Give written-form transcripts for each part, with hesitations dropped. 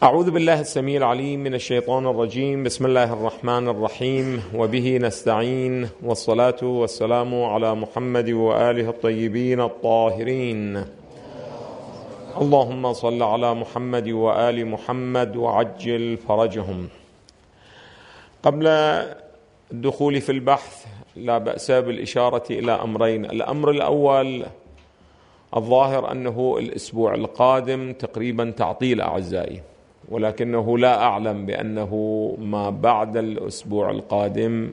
أعوذ بالله السميع العليم من الشيطان الرجيم. بسم الله الرحمن الرحيم، وبه نستعين، والصلاة والسلام على محمد وآله الطيبين الطاهرين. اللهم صل على محمد وآل محمد وعجل فرجهم. قبل الدخول في البحث لا بأس بالإشارة إلى أمرين. الأمر الأول، الظاهر أنه الأسبوع القادم تقريبا تعطيل أعزائي، ولكنه لا أعلم بأنه ما بعد الأسبوع القادم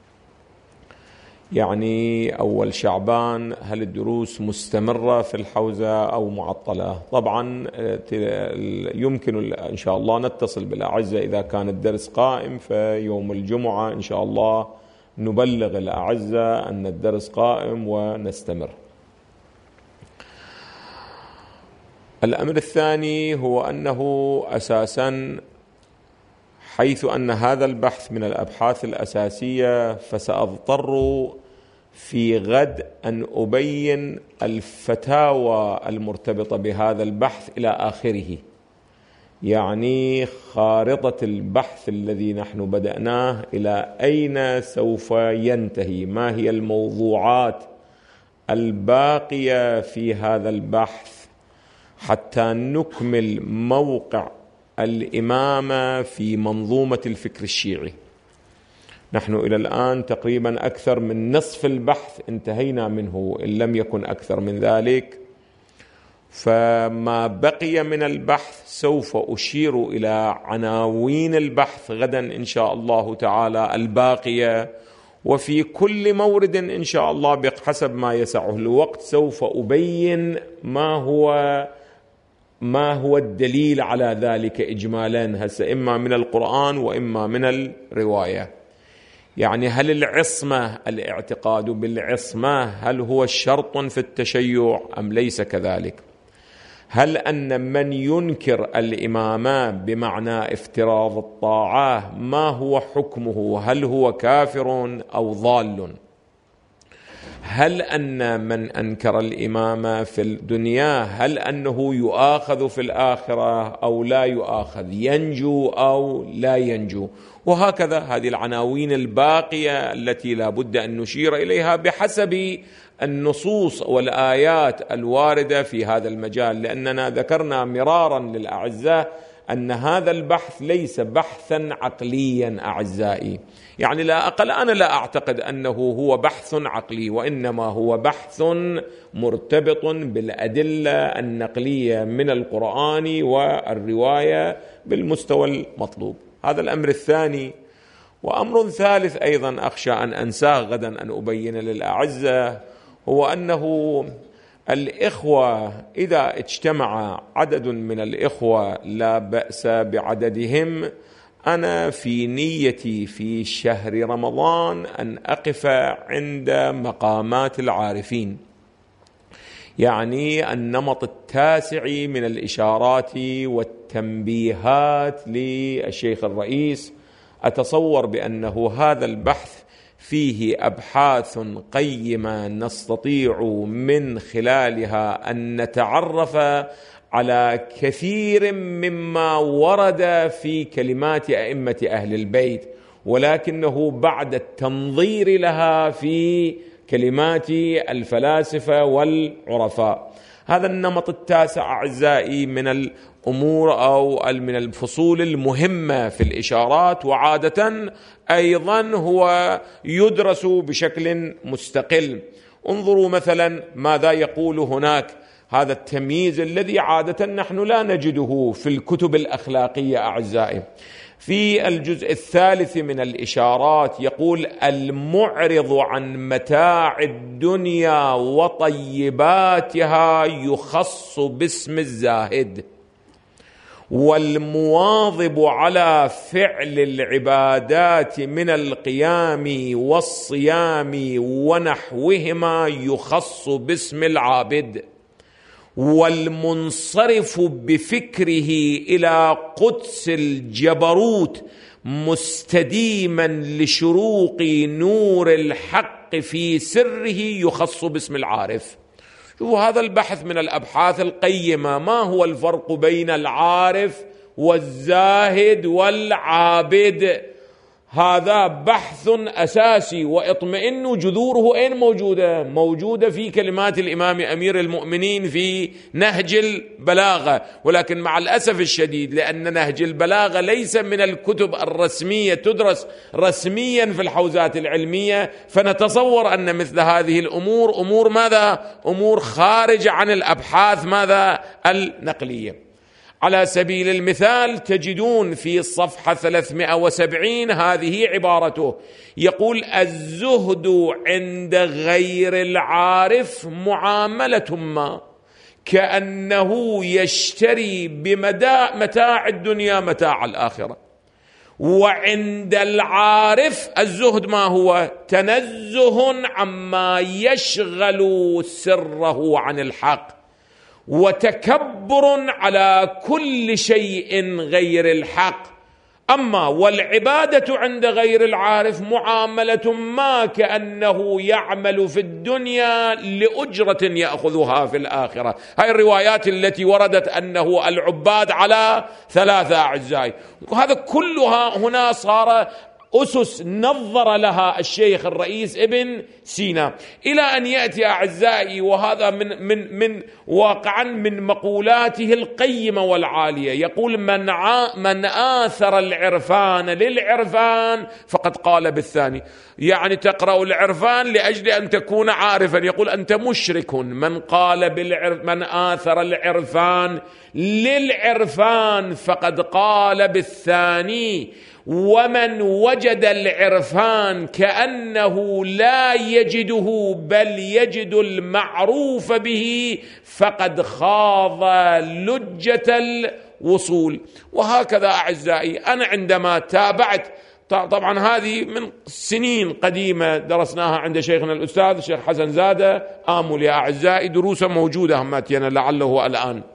يعني أول شعبان، هل الدروس مستمرة في الحوزة أو معطلة؟ طبعا يمكن إن شاء الله نتصل بالأعزة إذا كان الدرس قائم، فيوم الجمعة إن شاء الله نبلغ الأعزة أن الدرس قائم ونستمر. الأمر الثاني هو أنه أساساً حيث أن هذا البحث من الأبحاث الأساسية، فسأضطر في غد أن أبين الفتاوى المرتبطة بهذا البحث إلى آخره، يعني خارطة البحث الذي نحن بدأناه إلى أين سوف ينتهي، ما هي الموضوعات الباقية في هذا البحث حتى نكمل موقع الإمامة في منظومة الفكر الشيعي. نحن إلى الآن تقريبا أكثر من نصف البحث انتهينا منه إن لم يكن أكثر من ذلك، فما بقي من البحث سوف أشير إلى عناوين البحث غدا إن شاء الله تعالى الباقية، وفي كل مورد إن شاء الله بحسب ما يسعه الوقت سوف أبين ما هو الدليل على ذلك إجمالا، هسه إما من القرآن وإما من الرواية. يعني هل العصمة، الاعتقاد بالعصمة، هل هو شرط في التشيع أم ليس كذلك؟ هل أن من ينكر الإمامة بمعنى افتراض الطاعة ما هو حكمه؟ هل هو كافر أو ضال؟ هل أن من أنكر الإمامة في الدنيا هل أنه يؤاخذ في الآخرة أو لا يؤاخذ، ينجو أو لا ينجو؟ وهكذا هذه العناوين الباقية التي لا بد أن نشير إليها بحسب النصوص والآيات الواردة في هذا المجال، لأننا ذكرنا مرارا للأعزاء أن هذا البحث ليس بحثا عقليا أعزائي، يعني لا أقل أنا لا أعتقد أنه هو بحث عقلي، وإنما هو بحث مرتبط بالأدلة النقلية من القرآن والرواية بالمستوى المطلوب. هذا الأمر الثاني. وأمر ثالث أيضا أخشى أن أنساه غدا أن أبين للأعزة، هو أنه الإخوة إذا اجتمع عدد من الإخوة لا بأس بعددهم، أنا في نيتي في شهر رمضان أن أقف عند مقامات العارفين، يعني النمط التاسع من الإشارات والتنبيهات للشيخ الرئيس. أتصور بأنه هذا البحث فيه أبحاث قيمة نستطيع من خلالها أن نتعرف على كثير مما ورد في كلمات أئمة أهل البيت، ولكنه بعد التنظير لها في كلمات الفلاسفة والعرفاء. هذا النمط التاسع أعزائي من الأمور أو من الفصول المهمة في الإشارات، وعادة أيضا هو يدرس بشكل مستقل. انظروا مثلا ماذا يقول هناك، هذا التمييز الذي عادة نحن لا نجده في الكتب الأخلاقية أعزائي. في الجزء الثالث من الإشارات يقول: المعرض عن متاع الدنيا وطيباتها يخص باسم الزاهد، والمواظب على فعل العبادات من القيام والصيام ونحوهما يخص باسم العابد، والمنصرف بفكره إلى قدس الجبروت مستديما لشروق نور الحق في سره يخص باسم العارف. شوفوا هذا البحث من الأبحاث القيمة. ما هو الفرق بين العارف والزاهد والعابد. هذا بحث أساسي، واطمئنوا جذوره أين موجودة؟ موجودة في كلمات الإمام أمير المؤمنين في نهج البلاغة. ولكن مع الأسف الشديد، لأن نهج البلاغة ليس من الكتب الرسمية تدرس رسميا في الحوزات العلمية، فنتصور أن مثل هذه الأمور أمور ماذا؟ أمور خارجة عن الأبحاث ماذا؟ النقلية. على سبيل المثال تجدون في الصفحة 370 هذه عبارته، يقول: الزهد عند غير العارف معاملة ما، كأنه يشتري بمتاع الدنيا متاع الآخرة. وعند العارف الزهد ما هو؟ تنزه عما يشغل سره عن الحق، وتكبر على كل شيء غير الحق. أما والعبادة عند غير العارف معاملة ما، كأنه يعمل في الدنيا لأجرة يأخذها في الآخرة. هاي الروايات التي وردت أنه العباد على 3 أعزائي، وهذا كلها هنا صار أسس نظر لها الشيخ الرئيس ابن سينا، إلى أن يأتي أعزائي، وهذا من واقعا من مقولاته القيمة والعالية، يقول: من آثر العرفان للعرفان فقد قال بالثاني. يعني تقرأ العرفان لأجل أن تكون عارفا، يقول أنت مشرك. من قال من آثر العرفان للعرفان فقد قال بالثاني. ومن وجد العرفان كأنه لا يجده بل يجد المعروف به فقد خاض لجة الوصول. وهكذا أعزائي، أنا عندما تابعت، طبعا هذه من سنين قديمة درسناها عند شيخنا الأستاذ الشيخ حسن زادة آمل، يا أعزائي دروسا موجودة هماتينا لعله الآن،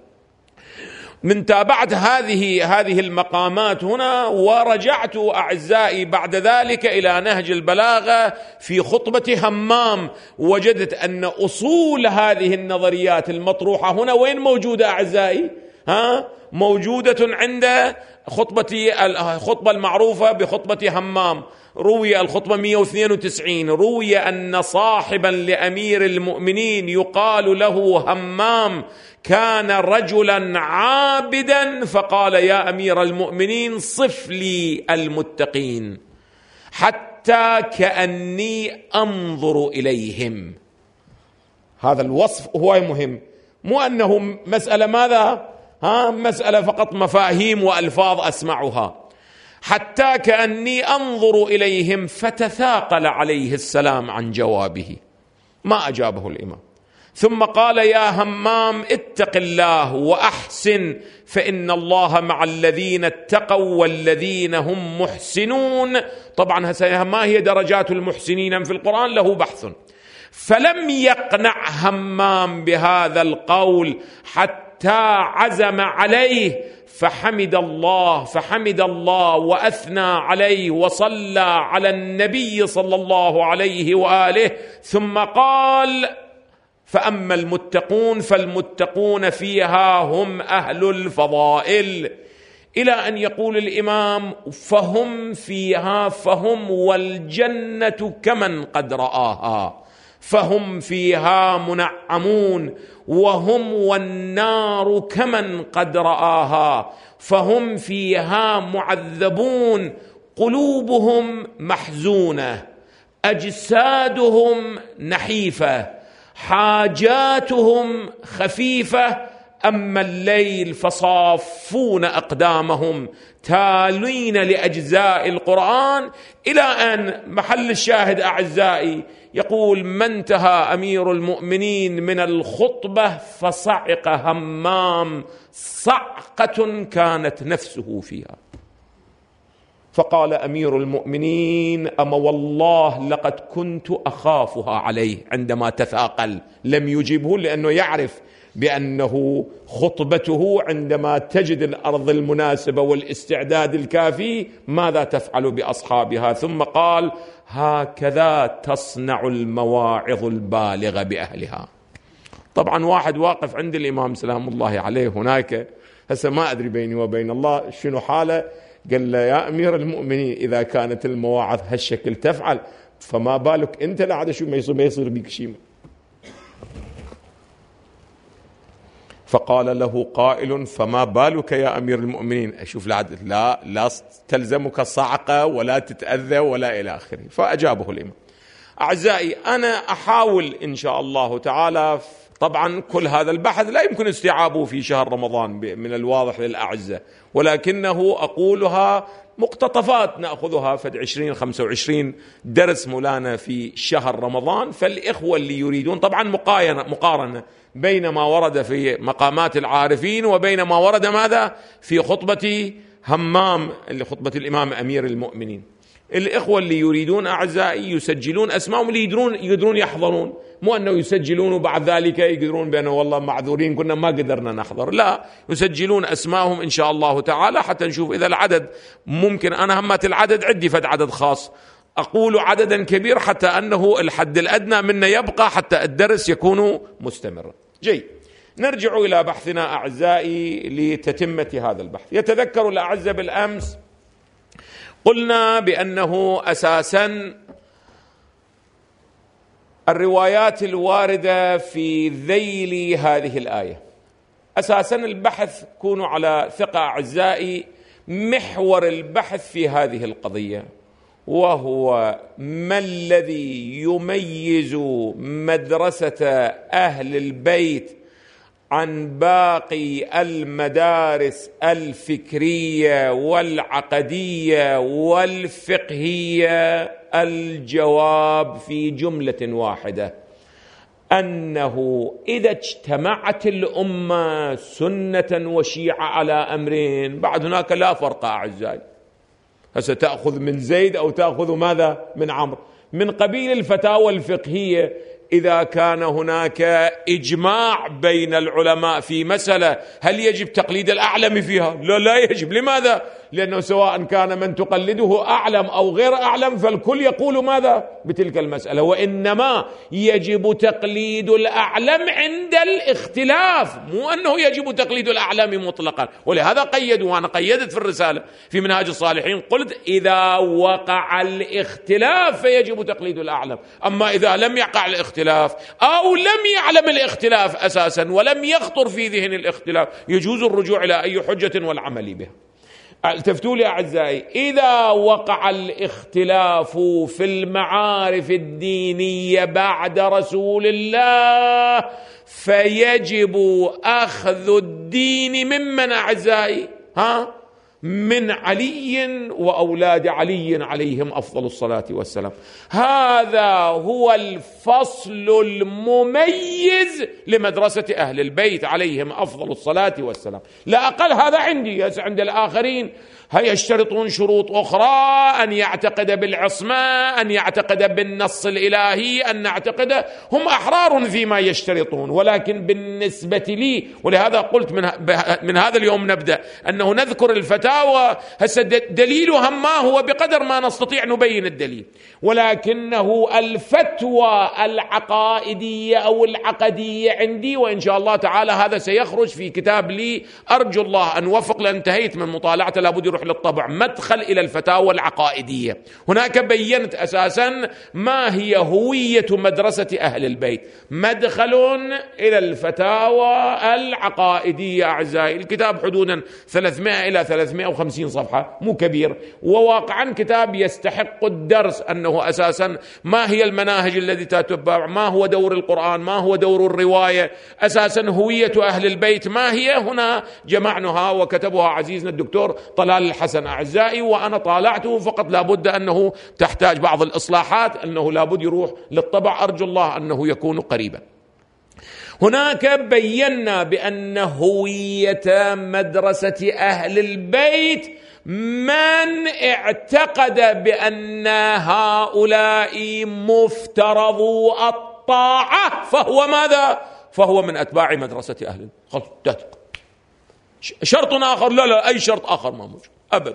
من تابعت هذه المقامات هنا، ورجعت أعزائي بعد ذلك إلى نهج البلاغة في خطبة همام، وجدت أن أصول هذه النظريات المطروحة هنا وين موجودة أعزائي؟ موجودة عند الخطبة المعروفة بخطبة همام. روي الخطبة 192، روي أن صاحبا لأمير المؤمنين يقال له همام كان رجلا عابدا، فقال: يا أمير المؤمنين صف لي المتقين حتى كأني أنظر إليهم. هذا الوصف هو مهم، مو أنه مسألة ماذا؟ مسألة فقط مفاهيم وألفاظ أسمعها. حتى كأني أنظر إليهم. فتثاقل عليه السلام عن جوابه، ما أجابه الإمام، ثم قال: يا همام اتق الله وأحسن، فإن الله مع الذين اتقوا والذين هم محسنون. طبعا ما هي درجات المحسنين في القرآن له بحث. فلم يقنع همام بهذا القول حتى عزم عليه، فحمد الله وأثنى عليه وصلى على النبي صلى الله عليه وآله، ثم قال: فأما المتقون فالمتقون فيها هم أهل الفضائل، إلى أن يقول الإمام: فهم فيها، فهم والجنة كمن قد رآها، فهم فيها منعمون، وهم والنار كمن قد رآها، فهم فيها معذبون، قلوبهم محزونة، أجسادهم نحيفة، حاجاتهم خفيفة، أما الليل فصافون أقدامهم تالين لأجزاء القرآن. إلى أن محل الشاهد أعزائي يقول: ما انتهى أمير المؤمنين من الخطبة فصعق همام صعقة كانت نفسه فيها، فقال أمير المؤمنين: أما والله لقد كنت أخافها عليه. عندما تثاقل لم يجيبه، لأنه يعرف بأنه خطبته عندما تجد الأرض المناسبة والاستعداد الكافي ماذا تفعل بأصحابها. ثم قال: هكذا تصنع المواعظ البالغة بأهلها. طبعا واحد واقف عند الإمام سلام الله عليه هناك هسه ما أدري بيني وبين الله شنو حاله. قال له يا أمير المؤمنين إذا كانت المواعظ هالشكل تفعل فما بالك أنت لا عاد شو ما يصير بيك شيء. فقال له قائل فما بالك يا أمير المؤمنين؟ أشوف لا تلزمك الصعقة ولا تتأذى ولا إلى آخره. فأجابه الإمام. أعزائي أنا أحاول إن شاء الله تعالى، طبعا كل هذا البحث لا يمكن استيعابه في شهر رمضان من الواضح للأعزة، ولكنه أقولها مقتطفات نأخذها فد 20-25 درس مولانا في شهر رمضان. فالإخوة اللي يريدون طبعا مقارنة بين ما ورد في مقامات العارفين وبين ما ورد ماذا في خطبة همام اللي خطبة الإمام أمير المؤمنين. الإخوة اللي يريدون أعزائي يسجلون أسمائهم اللي يقدرون يحضرون، مو أنه يسجلون وبعد ذلك يقدرون بأنه والله معذورين كنا ما قدرنا نحضر، لا، يسجلون أسمائهم إن شاء الله تعالى حتى نشوف إذا العدد ممكن. أنا همت العدد عندي فد عدد خاص، أقول عددا كبير حتى أنه الحد الأدنى منه يبقى حتى الدرس يكون مستمرا. جيد، نرجع إلى بحثنا أعزائي لتتمة هذا البحث. يتذكر الأعزة بالأمس قلنا بأنه أساسا الروايات الواردة في ذيل هذه الآية، أساسا البحث كونوا على ثقة أعزائي، محور البحث في هذه القضية وهو ما الذي يميز مدرسة أهل البيت عن باقي المدارس الفكرية والعقدية والفقهية. الجواب في جملة واحدة، أنه إذا اجتمعت الأمة سنة وشيعة على أمرين بعد هناك لا فرق أعزائي. هسه تأخذ من زيد أو تأخذ ماذا من عمرو، من قبيل الفتاوى الفقهية إذا كان هناك إجماع بين العلماء في مسألة هل يجب تقليد الأعلم فيها؟ لا يجب. لماذا؟ لأنه سواء كان من تقلده أعلم أو غير أعلم فالكل يقول ماذا بتلك المسألة، وإنما يجب تقليد الأعلم عند الاختلاف، مو أنه يجب تقليد الأعلم مطلقا. ولهذا قيدوا، وأنا قيدت في الرسالة في منهاج الصالحين قلت إذا وقع الاختلاف فيجب تقليد الأعلم، أما إذا لم يقع الاختلاف أو لم يعلم الاختلاف أساسا ولم يخطر في ذهن الاختلاف يجوز الرجوع إلى أي حجة والعمل بها. التفتوا لي أعزائي، إذا وقع الاختلاف في المعارف الدينية بعد رسول الله فيجب أخذ الدين ممن أعزائي؟ من علي وأولاد علي عليهم أفضل الصلاة والسلام. هذا هو الفصل المميز لمدرسة أهل البيت عليهم أفضل الصلاة والسلام، لا أقل. هذا عندي، عند الآخرين يشترطون شروط أخرى، أن يعتقد بالعصمة، أن يعتقد بالنص الإلهي، أن نعتقد، هم أحرار فيما يشترطون. ولكن بالنسبة لي، ولهذا قلت من هذا اليوم نبدأ أنه نذكر الفتاوى، هسه دليلها ما هو بقدر ما نستطيع نبين الدليل، ولكنه الفتوى العقائدية أو العقدية عندي، وإن شاء الله تعالى هذا سيخرج في كتاب لي أرجو الله أن وفق، لأن انتهيت من مطالعته لابد يروح للطبع، مدخل إلى الفتاوى العقائدية. هناك بينت أساسا ما هي هوية مدرسة أهل البيت، مدخل إلى الفتاوى العقائدية أعزائي. الكتاب حدودا 300 إلى 350 صفحة، مو كبير، وواقعا كتاب يستحق الدرس، أنه أساسا ما هي المناهج التي تتبع، ما هو دور القرآن، ما هو دور الرواية، أساسا هوية أهل البيت ما هي. هنا جمعناها وكتبها عزيزنا الدكتور طلال الحسن أعزائي، وأنا طالعته، فقط لابد أنه تحتاج بعض الإصلاحات، أنه لابد يروح للطبع، أرجو الله أنه يكون قريبا. هناك بينا بأن هوية مدرسة أهل البيت من اعتقد بأن هؤلاء مفترضو الطاعة فهو ماذا؟ فهو من أتباع مدرسة أهل البيت. شرط آخر؟ لا، أي شرط آخر ما موجود أبدا.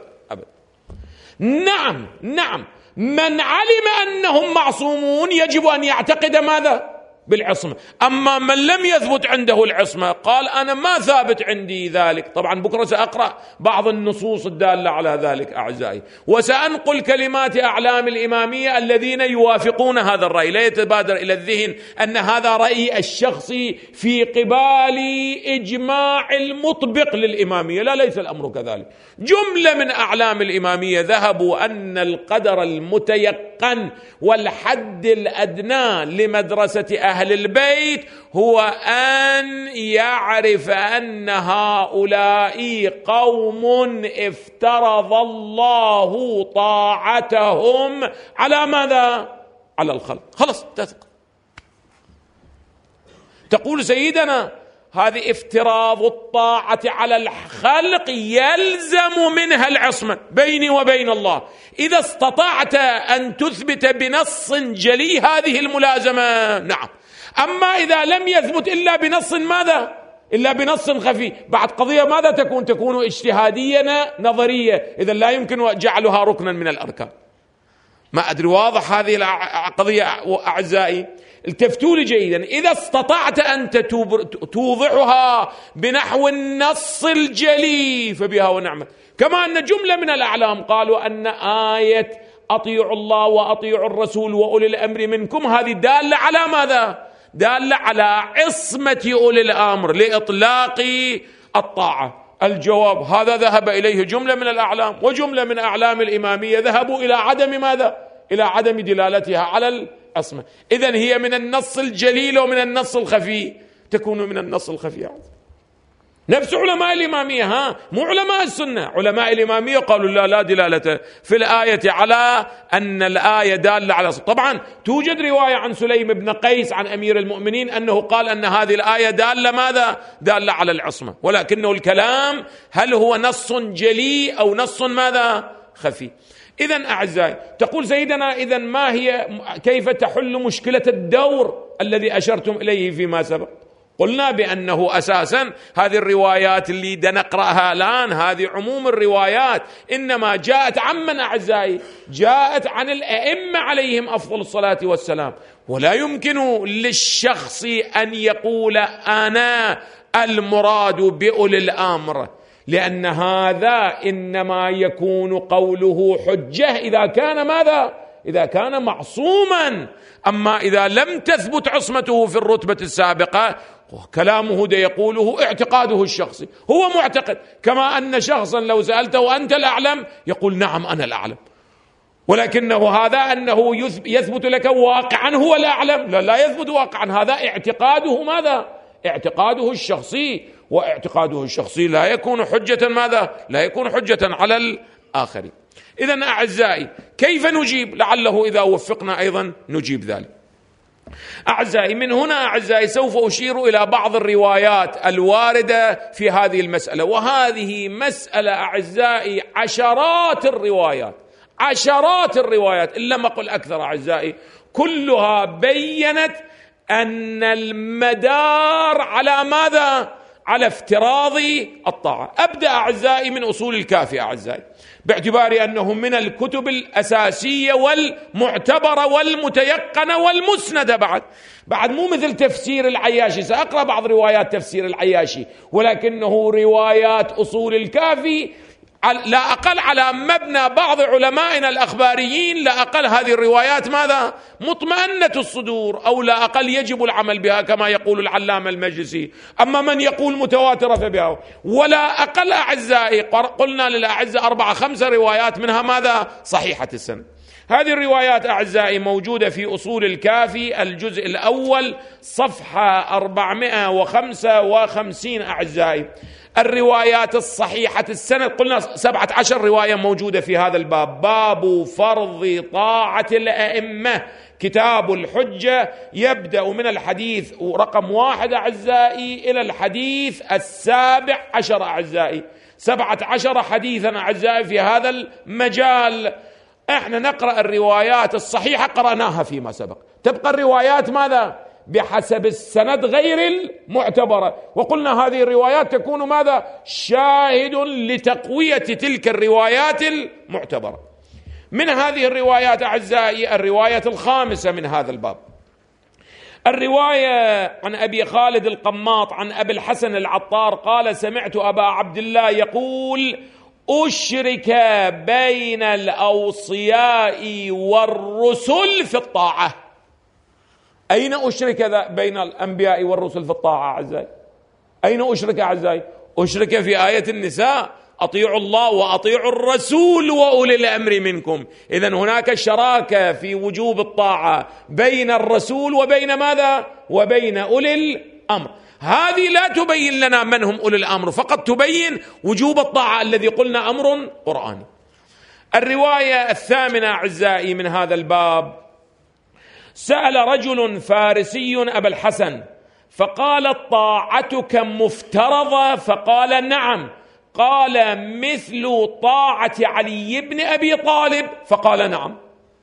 نعم، من علم أنهم معصومون يجب أن يعتقد ماذا؟ بالعصمة. أما من لم يثبت عنده العصمة قال أنا ما ثابت عندي ذلك. طبعا بكرة سأقرأ بعض النصوص الدالة على ذلك أعزائي، وسأنقل كلمات أعلام الإمامية الذين يوافقون هذا الرأي. لا يتبادر إلى الذهن أن هذا رأيي الشخصي في قبال إجماع المطبق للإمامية، لا، ليس الأمر كذلك. جملة من أعلام الإمامية ذهبوا أن القدر المتيقن والحد الأدنى لمدرسة أهل البيت هو أن يعرف أن هؤلاء قوم افترض الله طاعتهم على ماذا؟ على الخلق. خلص تثق. تقول سيدنا هذه افتراض الطاعة على الخلق يلزم منها العصمة بيني وبين الله. إذا استطعت أن تثبت بنص جلي هذه الملازمة نعم. أما إذا لم يثبت إلا بنص ماذا؟ إلا بنص خفي، بعد قضية ماذا تكون اجتهادية نظرية، إذا لا يمكن جعلها ركنا من الأركان. ما أدري واضح هذه القضية أعزائي؟ التفتوا لي جيدا. إذا استطعت أن توضحها بنحو النص الجلي فبها ونعمة. كما أن جملة من الأعلام قالوا أن آية أطيعوا الله وأطيعوا الرسول وأولي الأمر منكم هذه دالة على ماذا؟ دالة على عصمة أولي الأمر لإطلاق الطاعة. الجواب هذا ذهب إليه جملة من الأعلام، وجملة من أعلام الإمامية ذهبوا إلى عدم ماذا؟ إلى عدم دلالتها على العصمة. إذن هي من النص الجليل ومن النص الخفي، تكون من النص الخفي. نفس علماء الإمامية، مو علماء السنة. علماء الإمامية قالوا لا دلالة في الآية على أن الآية دالة على. طبعا توجد رواية عن سليم بن قيس عن أمير المؤمنين أنه قال أن هذه الآية دالة ماذا؟ دالة على العصمة، ولكنه الكلام هل هو نص جلي أو نص ماذا؟ خفي. إذن أعزائي تقول سيدنا إذن ما هي، كيف تحل مشكلة الدور الذي أشرتم إليه فيما سبق؟ قلنا بأنه أساسا هذه الروايات اللي نقرأها الآن هذه عموم الروايات إنما جاءت عمن أعزائي؟ جاءت عن الأئمة عليهم أفضل الصلاة والسلام. ولا يمكن للشخص أن يقول أنا المراد بأولي الأمر، لأن هذا إنما يكون قوله حجة إذا كان ماذا؟ إذا كان معصوما. أما إذا لم تثبت عصمته في الرتبة السابقة كلامه ده يقوله اعتقاده الشخصي، هو معتقد. كما أن شخصا لو سألته أنت الأعلم يقول نعم أنا الأعلم، ولكنه هذا أنه يثبت لك واقعا هو الأعلم، لا يثبت واقعا. هذا اعتقاده ماذا؟ اعتقاده الشخصي، واعتقاده الشخصي لا يكون حجة ماذا؟ لا يكون حجة على الآخرين. إذن أعزائي كيف نجيب؟ لعله إذا وفقنا أيضا نجيب ذلك. أعزائي من هنا أعزائي سوف أشير إلى بعض الروايات الواردة في هذه المسألة، وهذه مسألة أعزائي عشرات الروايات إن لم أقل أكثر أعزائي، كلها بيّنت أن المدار على ماذا؟ على افتراض الطاعة. أبدأ أعزائي من أصول الكافي أعزائي، باعتبار أنه من الكتب الأساسية والمعتبرة والمتيقنة والمسندة. بعد مو مثل تفسير العياشي، سأقرأ بعض روايات تفسير العياشي، ولكنه روايات أصول الكافي لا أقل على مبنى بعض علمائنا الأخباريين، لا أقل هذه الروايات ماذا؟ مطمئنة الصدور، أو لا أقل يجب العمل بها كما يقول العلامة المجلسي. أما من يقول متواترة فبها، ولا أقل أعزائي قلنا للأعزاء 4-5 روايات منها ماذا؟ صحيحة السند. هذه الروايات أعزائي موجودة في أصول الكافي الجزء الأول صفحة 455 أعزائي. الروايات الصحيحة السند قلنا 17 رواية موجودة في هذا الباب، باب فرض طاعة الأئمة، كتاب الحجة، يبدأ من الحديث رقم 1 أعزائي إلى الحديث 17 أعزائي، 17 حديثا أعزائي في هذا المجال. احنا نقرأ الروايات الصحيحة قرأناها فيما سبق، تبقى الروايات ماذا؟ بحسب السند غير المعتبرة، وقلنا هذه الروايات تكون ماذا؟ شاهد لتقوية تلك الروايات المعتبرة. من هذه الروايات أعزائي الرواية الخامسة من هذا الباب، الرواية عن أبي خالد القماط عن أبي الحسن العطار قال: سمعت أبا عبد الله يقول: أشرك بين الأوصياء والرسل في الطاعة. أين أشرك بين الأنبياء والرسل في الطاعة أعزائي؟ أين أشرك أعزائي؟ أشرك في آية النساء: أطيعوا الله وأطيعوا الرسول وأولي الأمر منكم. إذن هناك شراكة في وجوب الطاعة بين الرسول وبين ماذا؟ وبين أولي الأمر. هذه لا تبين لنا من هم أولي الأمر، فقط تبين وجوب الطاعة الذي قلنا أمر قرآني. الرواية الثامنة أعزائي من هذا الباب: سأل رجل فارسي أبا الحسن فقال: طاعتك مفترضة؟ فقال: نعم. قال: مثل طاعة علي بن أبي طالب؟ فقال: نعم.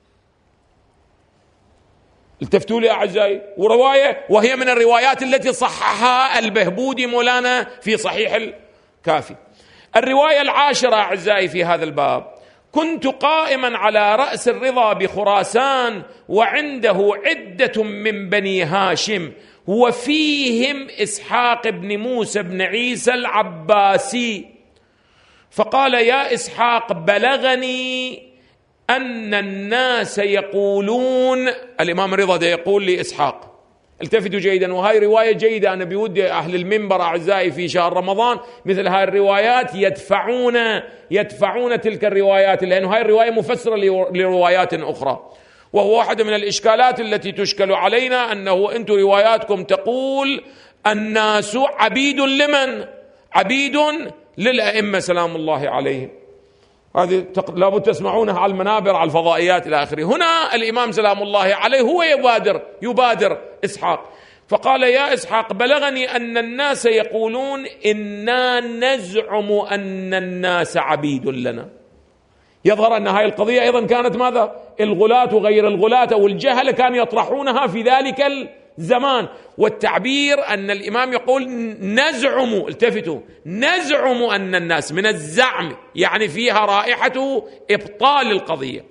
التفتوا لي أعزائي، ورواية وهي من الروايات التي صححها البهبودي مولانا في صحيح الكافي. الرواية العاشرة أعزائي في هذا الباب: كنت قائما على رأس الرضا بخراسان وعنده عدة من بني هاشم وفيهم إسحاق بن موسى بن عيسى العباسي، فقال: يا إسحاق، بلغني أن الناس يقولون. الإمام الرضا يقول لإسحاق، التفتوا جيدا، وهي رواية جيدة. أنا بودي أهل المنبر أعزائي في شهر رمضان مثل هاي الروايات يدفعون تلك الروايات، لأن هاي الرواية مفسرة لروايات أخرى. وهو واحدة من الإشكالات التي تشكل علينا، أنه أنتم رواياتكم تقول الناس عبيد لمن؟ عبيد للأئمة سلام الله عليهم. هذه لابد تسمعونها على المنابر، على الفضائيات إلى آخره. هنا الإمام سلام الله عليه هو يبادر إسحاق، فقال: يا إسحاق، بلغني أن الناس يقولون إنا نزعم أن الناس عبيد لنا. يظهر أن هذه القضية أيضا كانت ماذا؟ الغلاة وغير الغلاة أو الجهل كانوا يطرحونها في ذلك الزمان. والتعبير أن الإمام يقول نزعم، التفتوا، نزعم أن الناس، من الزعم يعني فيها رائحة إبطال القضية.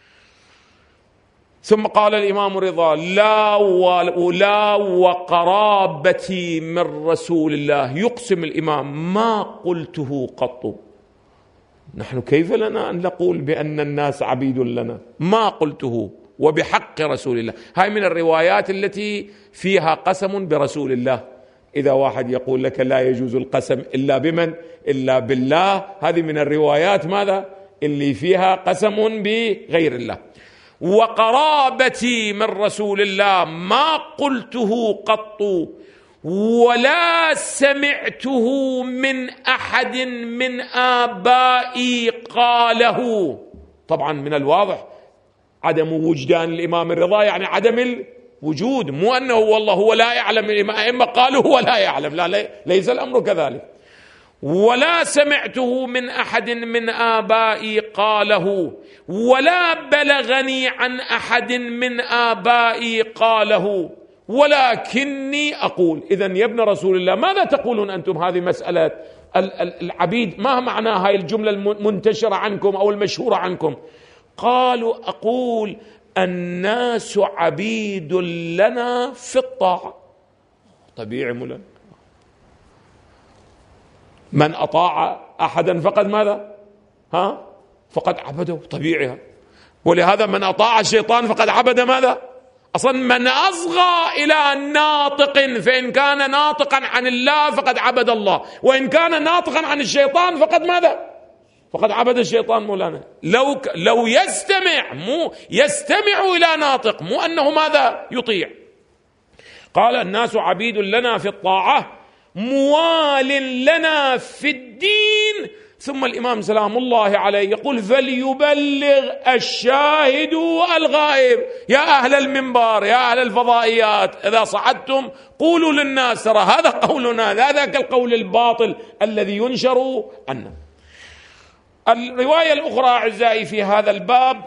ثم قال الإمام رضا: لا وقرابتي من رسول الله، يقسم الإمام، ما قلته قط. نحن كيف لنا أن نقول بأن الناس عبيد لنا؟ ما قلته، وبحق رسول الله. هاي من الروايات التي فيها قسم برسول الله. إذا واحد يقول لك لا يجوز القسم إلا بمن؟ إلا بالله، هذه من الروايات ماذا؟ اللي فيها قسم بغير الله. وقرابتي من رسول الله ما قلته قط ولا سمعته من أحد من آبائي قاله. طبعا من الواضح عدم وجدان الإمام الرضا، يعني عدم الوجود، مو أنه والله هو لا يعلم، الأئمة قالوا هو لا يعلم، لا، ليس الأمر كذلك. ولا سمعته من أحد من آبائي قاله ولا بلغني عن أحد من آبائي قاله ولكني أقول. إذن يا ابن رسول الله، ماذا تقولون أنتم؟ هذه مسألة العبيد، ما معنى هاي الجملة المنتشرة عنكم أو المشهورة عنكم؟ قالوا: أقول الناس عبيد لنا في الطاعة. طبيعي مولانا، من أطاع أحدا فقد ماذا؟ فقد عبده، طبيعي. ولهذا من أطاع الشيطان فقد عبد ماذا؟ أصلا من أصغى إلى ناطق، فإن كان ناطقا عن الله فقد عبد الله، وإن كان ناطقا عن الشيطان فقد ماذا؟ فقد عبد الشيطان مولانا. لو يستمع إلى ناطق، مو أنه ماذا؟ يطيع. قال: الناس عبيد لنا في الطاعة موال لنا في الدين. ثم الإمام سلام الله عليه يقول: فليبلغ الشاهد الغائب. يا أهل المنبر، يا أهل الفضائيات، إذا صعدتم قولوا للناس ترى هذا قولنا، لا ذاك القول الباطل الذي ينشر عنا. الرواية الأخرى أعزائي في هذا الباب،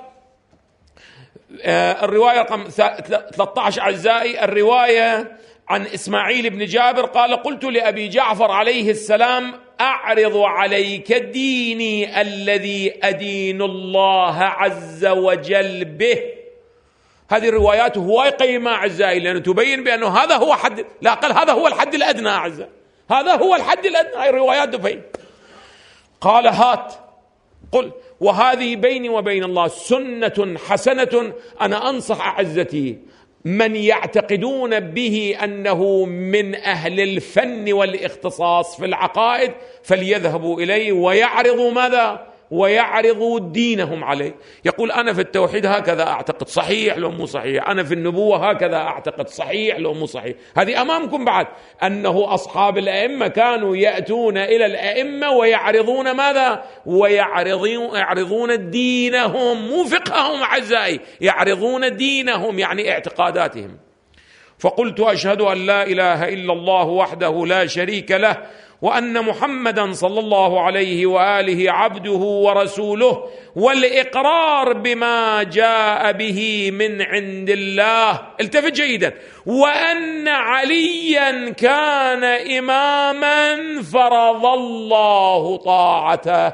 الرواية رقم 13 أعزائي، الرواية عن إسماعيل بن جابر قال: قلت لأبي جعفر عليه السلام: أعرض عليك ديني الذي أدين الله عز وجل به. هذه الروايات هواي قيمة أعزائي، لأنه تبين بأنه هذا هو حد، لا أقل هذا هو الحد الأدنى أعزائي، هذا هو الحد الأدنى. هاي الروايات تبين. قال هات قل وهذه بيني وبين الله سنة حسنة، أنا أنصح أعزتي من يعتقدون به أنه من أهل الفن والاختصاص في العقائد فليذهبوا إليه ويعرضوا ماذا؟ ويعرضوا دينهم عليه. يقول أنا في التوحيد هكذا أعتقد، صحيح لو مو صحيح. أنا في النبوة هكذا أعتقد، صحيح لو مو صحيح. هذه أمامكم بعد، أنه أصحاب الأئمة كانوا يأتون إلى الأئمة ويعرضون ماذا؟ ويعرضون دينهم، مو فقههم أعزائي، يعرضون دينهم يعني اعتقاداتهم. فقلت أشهد أن لا إله إلا الله وحده لا شريك له، وأن محمدا صلى الله عليه وآله عبده ورسوله، والإقرار بما جاء به من عند الله. التفت جيدا. وأن عليا كان إماما فرض الله طاعته.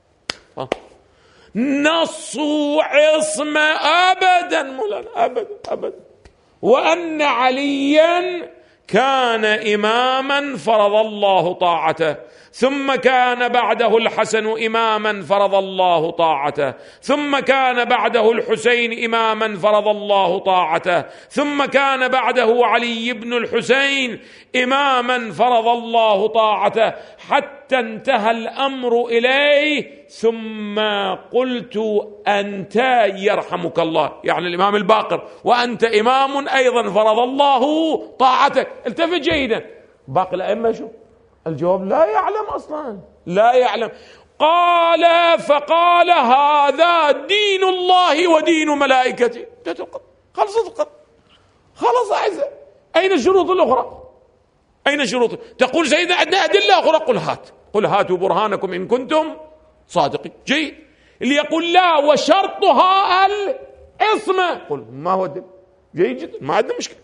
نص عصمة أبدا مولانا، أبدا أبدا. وأن عليا كان إماما فرض الله طاعته، ثم كان بعده الحسن إماما فرض الله طاعته، ثم كان بعده الحسين إماما فرض الله طاعته، ثم كان بعده علي بن الحسين إماما فرض الله طاعته، حتى انتهى الأمر إليه. ثم قلت أنت يرحمك الله، يعني الإمام الباقر، وأنت إمام أيضا فرض الله طاعتك. التفت جيدا. باقي الأئمة شو الجواب؟ لا يعلم أصلا، لا يعلم. قال فقال هذا دين الله ودين ملائكته. خلصت. خلص أعزائي. أين الشروط الأخرى؟ أين الشروط؟ تقول سيدنا عندنا أدلة أخرى، قل هاتوا برهانكم إن كنتم صادقين. جيد. اللي يقول لا وشرطها العصمة، قل ما هو الدليل؟ جيد جدا، ما عندنا مشكلة.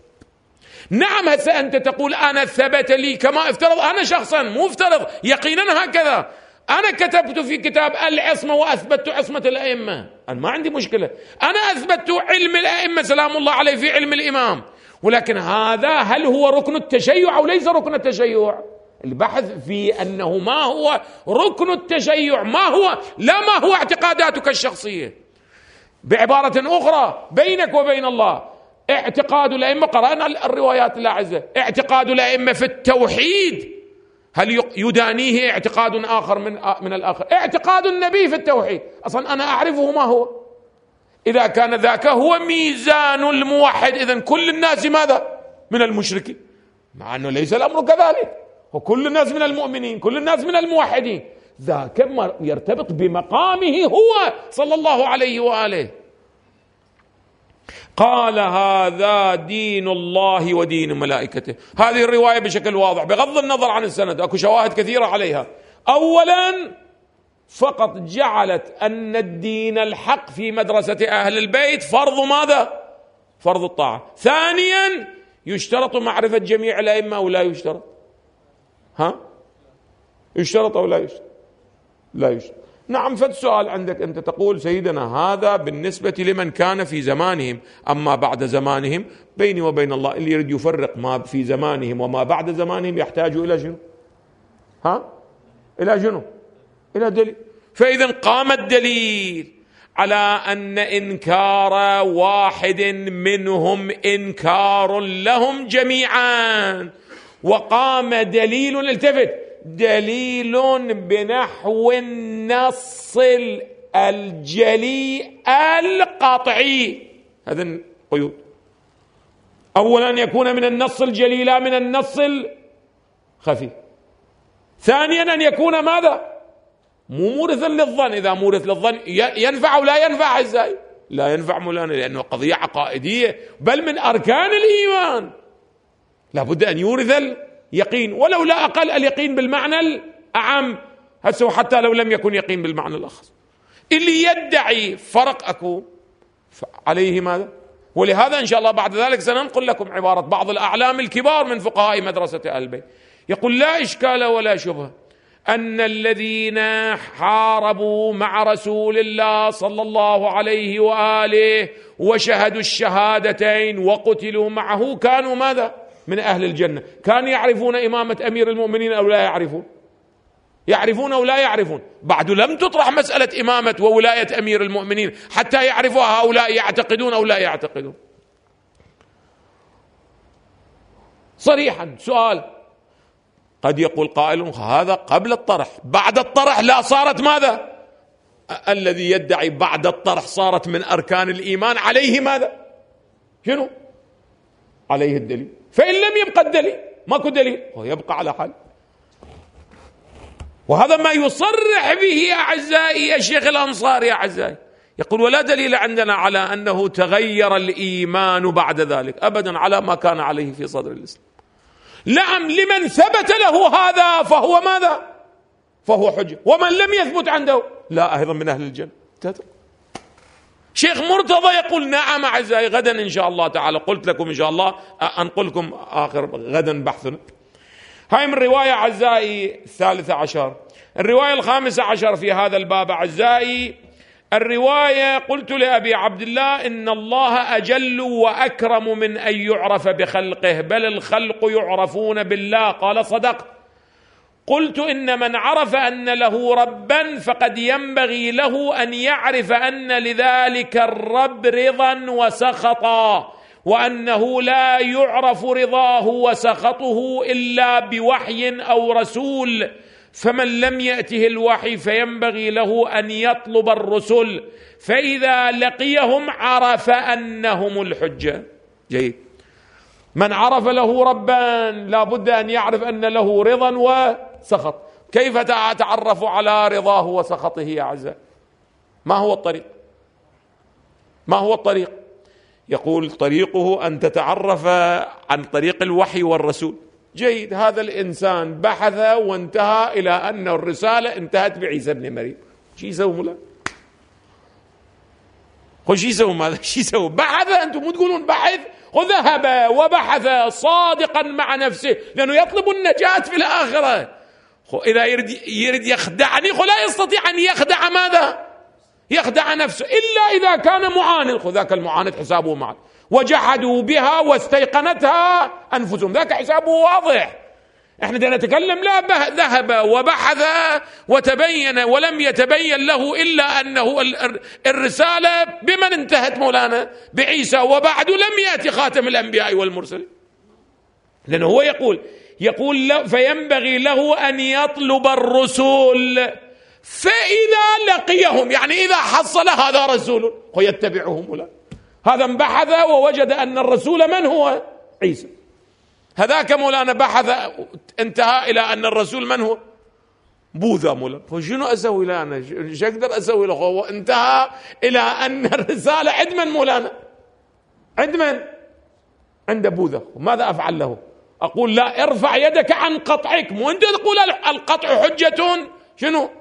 نعم هسه أنت تقول أنا ثبت لي كما افترض، أنا شخصا مو افترض يقينا هكذا، أنا كتبت في كتاب العصمة وأثبتت عصمة الأئمة، أنا ما عندي مشكلة، أنا أثبتت علم الأئمة سلام الله عليه في علم الإمام. ولكن هذا هل هو ركن التشيع أو ليس ركن التشيع؟ البحث في أنه ما هو ركن التشيع، ما هو، لا ما هو اعتقاداتك الشخصية. بعبارة أخرى بينك وبين الله اعتقاد الأئمة، قرأنا الروايات الأعزة، اعتقاد الأئمة في التوحيد هل يدانيه اعتقاد آخر من الآخر؟ اعتقاد النبي في التوحيد أصلا أنا أعرفه ما هو. إذا كان ذاك هو ميزان الموحد، إذن كل الناس ماذا؟ من المشركين، مع أنه ليس الأمر كذلك، وكل الناس من المؤمنين، كل الناس من الموحدين. ذاك يرتبط بمقامه هو صلى الله عليه وآله. قال هذا دين الله ودين ملائكته. هذه الرواية بشكل واضح بغض النظر عن السند، أكو شواهد كثيرة عليها. أولا فقط جعلت أن الدين الحق في مدرسة أهل البيت فرض ماذا؟ فرض الطاعة. ثانيا يشترط معرفة جميع الأئمة أو لا يشترط؟ يشترط أو لا يشترط؟ لا يشترط. نعم. فالسؤال عندك أنت تقول سيدنا هذا بالنسبة لمن كان في زمانهم، أما بعد زمانهم بيني وبين الله اللي يريد يفرق ما في زمانهم وما بعد زمانهم يحتاج إلى شنو؟ إلى شنو؟ إلى دليل. فإذا قام الدليل على أن إنكار واحد منهم إنكار لهم جميعا، وقام دليل، التفت، دليل بنحو النص الجلي القطعي. هذا القيود. أولا أن يكون من النص الجلي لا من النص الخفي. ثانيا أن يكون ماذا؟ مو مورثا للظن. إذا مورث للظن ينفع أو لا ينفع؟ إزاي؟ لا ينفع مولانا، لأنه قضية عقائدية بل من أركان الإيمان، لابد أن يورث اليقين، ولو لا أقل اليقين بالمعنى الأعم، هسه حتى لو لم يكن يقين بالمعنى الأخص. اللي يدعي فرق أكو عليه ماذا؟ ولهذا إن شاء الله بعد ذلك سننقل لكم عبارة بعض الأعلام الكبار من فقهاء مدرسة أهل البيت، يقول لا إشكال ولا شبهة أن الذين حاربوا مع رسول الله صلى الله عليه وآله وشهدوا الشهادتين وقتلوا معه كانوا ماذا؟ من أهل الجنة. كانوا يعرفون إمامة أمير المؤمنين أو لا يعرفون؟ يعرفون أو لا يعرفون؟ بعد لم تطرح مسألة إمامة وولاية أمير المؤمنين حتى يعرفوا هؤلاء يعتقدون أو لا يعتقدون. صريحا سؤال، قد يقول قائل هذا قبل الطرح، بعد الطرح لا صارت ماذا؟ الذي يدعي بعد الطرح صارت من أركان الإيمان عليه ماذا؟ شنو؟ عليه الدليل. فإن لم يبقى الدليل، ماكو دليل، هو يبقى على حال. وهذا ما يصرح به أعزائي الشيخ الأنصاري أعزائي، يقول ولا دليل عندنا على أنه تغير الإيمان بعد ذلك أبدا على ما كان عليه في صدر الإسلام. نعم، لمن ثبت له هذا فهو ماذا؟ فهو حجة، ومن لم يثبت عنده لا أيضا من أهل الجنة. شيخ مرتضى يقول نعم أعزائي، غدا إن شاء الله تعالى، قلت لكم إن شاء الله أنقلكم آخر غدا بحثنا. هاي من رواية أعزائي 13. الرواية 15 في هذا الباب أعزائي، الرواية قلت لأبي عبد الله إن الله أجل وأكرم من أن يعرف بخلقه، بل الخلق يعرفون بالله. قال صدقت. قلت إن من عرف أن له ربا فقد ينبغي له أن يعرف أن لذلك الرب رضا وسخطا، وأنه لا يعرف رضاه وسخطه إلا بوحي أو رسول، فمن لم يأته الوحي فينبغي له أن يطلب الرسل، فإذا لقيهم عرف أنهم الحجة. جيد. من عرف له ربا لا بد أن يعرف أن له رضا وسخط. كيف تعرف على رضاه وسخطه يا أعزائي؟ ما هو الطريق؟ ما هو الطريق؟ يقول طريقه أن تتعرف عن طريق الوحي والرسول. جيد. هذا الإنسان بحث وانتهى إلى أن الرسالة انتهت بعيسى ابن مريم. شو يسوي مولا؟ شو يسوي ماذا؟ شو يسوي؟ بحث. أنتم مو تقولون بحث؟ وذهب وبحث صادقا مع نفسه لأنه يطلب النجاة في الآخرة. إذا يريد يخدعني لا يستطيع أن يخدع ماذا؟ يخدع نفسه إلا إذا كان معاند. ذاك المعاند حسابه معه. وجحدوا بها واستيقنتها أنفسهم، ذاك حسابه واضح. احنا بدنا نتكلم لا ذهب وبحث وتبين ولم يتبين له إلا أنه الرسالة بمن انتهت مولانا؟ بعيسى، وبعد لم يأتي خاتم الأنبياء والمرسلين. لأنه هو يقول فينبغي له أن يطلب الرسول، فإذا لقيهم يعني إذا حصل هذا رسول ويتبعهم مولانا. هذا بحث ووجد أن الرسول من هو؟ عيسى. هذاك مولانا بحث انتهى إلى أن الرسول من هو؟ بوذا مولانا. فشنو أسوي له أنا؟ شو أقدر أسوي له؟ هو انتهى إلى أن الرسالة عند من مولانا؟ عند من؟ عند بوذا. ماذا أفعل له؟ أقول لا، ارفع يدك عن قطعك. مو أنت تقول القطع حجة شنو؟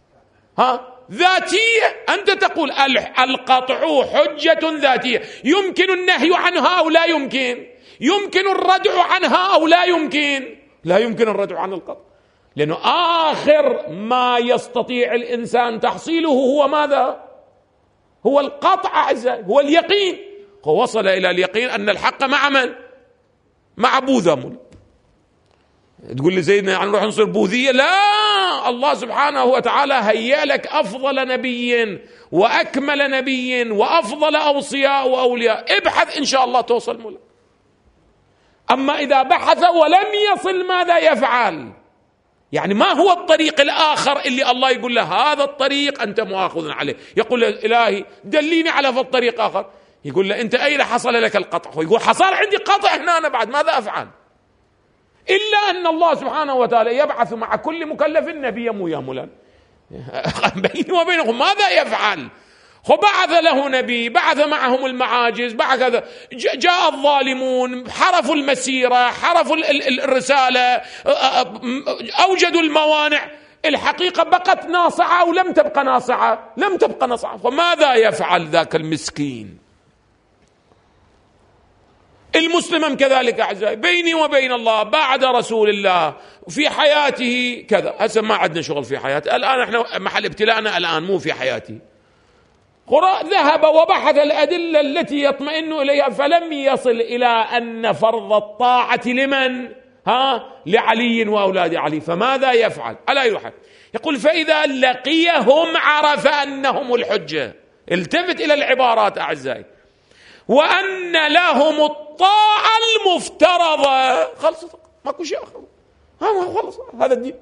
ذاتية. أنت تقول القطع حجة ذاتية، يمكن النهي عنها أو لا يمكن؟ يمكن الردع عنها أو لا يمكن؟ لا يمكن الردع عن القطع، لأنه آخر ما يستطيع الإنسان تحصيله هو ماذا؟ هو القطع، هو اليقين. هو وصل إلى اليقين أن الحق مع من؟ مع بوذا. تقول لي زيدنا يعني نروح نصير بوذية؟ لا، الله سبحانه وتعالى هيأ لك أفضل نبي وأكمل نبي وأفضل أوصياء وأولياء. ابحث إن شاء الله توصل مولا. أما إذا بحث ولم يصل ماذا يفعل؟ يعني ما هو الطريق الآخر اللي الله يقول له هذا الطريق أنت مؤاخذ عليه؟ يقول له إلهي دليني على الطريق آخر. يقول له أنت أين حصل لك القطع؟ ويقول حصل عندي قطع هنا، أنا بعد ماذا أفعل؟ إلا أن الله سبحانه وتعالى يبعث مع كل مكلف نبيا يا مولانا بيني وبينهم ماذا يفعل؟ بعث له نبي، بعث معهم المعاجز، بعث جاء الظالمون، حرفوا المسيرة، حرفوا الرسالة، أوجدوا الموانع. الحقيقة بقت ناصعة أو لم تبقى ناصعة؟ لم تبقى ناصعة. فماذا يفعل ذاك المسكين؟ المسلم كذلك أعزائي، بيني وبين الله بعد رسول الله في حياته كذا. هسه ما عندنا شغل في حياته الآن، احنا محل ابتلاءنا الآن مو في حياته. ذهب وبحث الأدلة التي يطمئن إليها فلم يصل إلى أن فرض الطاعة لمن؟ لعلي وأولاد علي. فماذا يفعل؟ ألا يوحد يقول فإذا لقيهم عرف أنهم الحجة. التفت إلى العبارات أعزائي، وأن لهم الطاعة المفترضة. خلصت، ماكو شيء آخر، خلص هذا الدين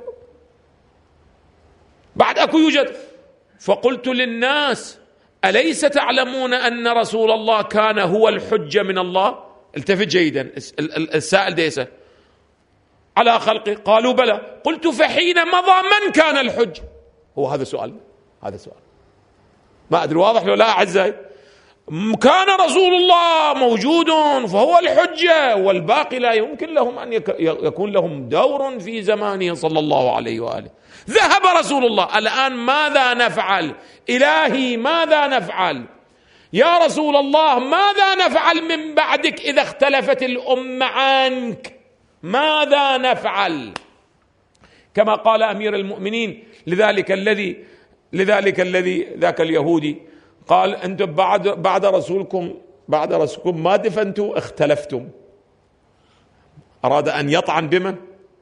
بعد أكو يوجد. فقلت للناس أليس تعلمون أن رسول الله كان هو الحجة من الله؟ التفت جيدا، السائل ديسه على خلقه. قالوا بلى. قلت فحين مضى من كان الحج؟ هو هذا سؤال، هذا سؤال ما أدري واضح لو لا أعزائي. كان رسول الله موجود فهو الحجة، والباقي لا يمكن لهم أن يكون لهم دور في زمانه صلى الله عليه وآله. ذهب رسول الله، الآن ماذا نفعل؟ إلهي ماذا نفعل؟ يا رسول الله ماذا نفعل من بعدك إذا اختلفت الأمة عنك؟ ماذا نفعل؟ كما قال أمير المؤمنين لذلك الذي ذاك اليهودي قال أنتم بعد رسولكم ما دفنتوا، اختلفتم. أراد أن يطعن بمن؟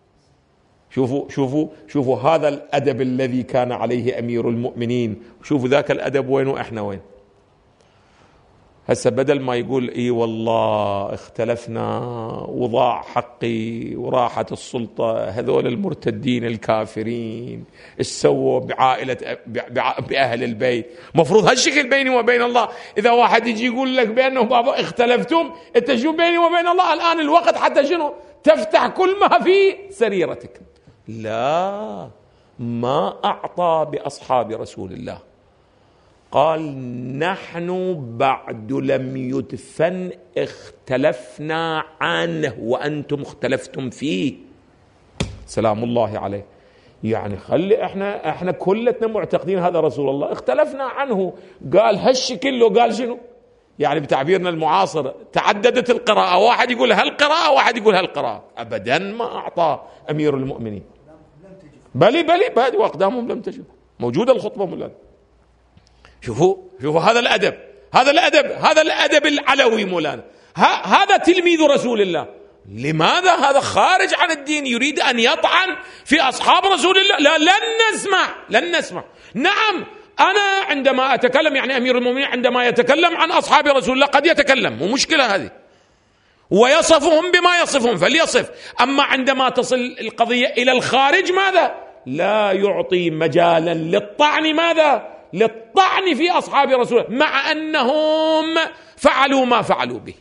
شوفوا هذا الأدب الذي كان عليه أمير المؤمنين، شوفوا ذاك الأدب وين وإحنا وين. هسه بدل ما يقول اي والله اختلفنا وضاع حقي وراحت السلطة، هذول المرتدين الكافرين ايش سووا بأهل البيت؟ مفروض هالشكل بيني وبين الله. إذا واحد يجي يقول لك بأنه بابا اختلفتم، انت شو بيني وبين الله الآن الوقت حتى شنو؟ تفتح كل ما في سريرتك. لا، ما أعطى بأصحاب رسول الله. قال نحن بعد لم يدفن اختلفنا عنه وأنتم اختلفتم فيه. سلام الله عليه. يعني خلي احنا كلتنا معتقدين هذا رسول الله، اختلفنا عنه. قال هالشكل لو قال شنو؟ يعني بتعبيرنا المعاصر تعددت القراءة، واحد يقول هالقراءة واحد يقول هالقراءة. أبدا ما أعطى أمير المؤمنين. بلي وأقدامهم لم تجب، موجودة الخطبة مولانا. شوفوا هذا الأدب العلوي مولانا. هذا تلميذ رسول الله. لماذا؟ هذا خارج عن الدين، يريد أن يطعن في أصحاب رسول الله. لا، لن نسمع. نعم، أنا عندما أتكلم، يعني أمير المؤمنين عندما يتكلم عن أصحاب رسول الله قد يتكلم، ومشكلة هذه، ويصفهم بما يصفهم فليصف. أما عندما تصل القضية إلى الخارج ماذا؟ لا يعطي مجالا للطعن. ماذا؟ للطعن في أصحاب رسول الله، مع أنهم فعلوا ما فعلوا به.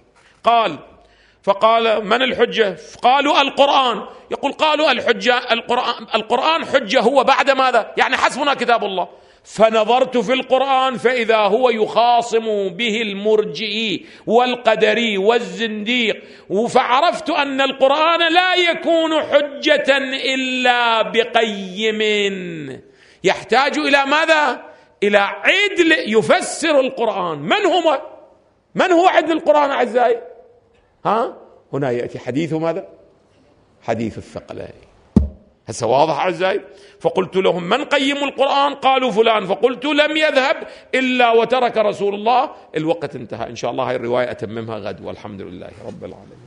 فقال من الحجة؟ قالوا القرآن. يقول قالوا القرآن حجة هو بعد ماذا؟ يعني حسبنا كتاب الله. فنظرت في القرآن فإذا هو يخاصم به المرجئي والقدري والزنديق، فعرفت أن القرآن لا يكون حجة إلا بقيم، يحتاج إلى ماذا؟ إلى عدل يفسر القرآن. من هو عدل القرآن أعزائي؟ هنا يأتي حديث ماذا؟ حديث الثقلين. هسه واضح أعزائي؟ فقلت لهم من قيم القرآن؟ قالوا فلان. فقلت لم يذهب إلا وترك رسول الله. الوقت انتهى. إن شاء الله هاي الرواية أتممها غد، والحمد لله رب العالمين.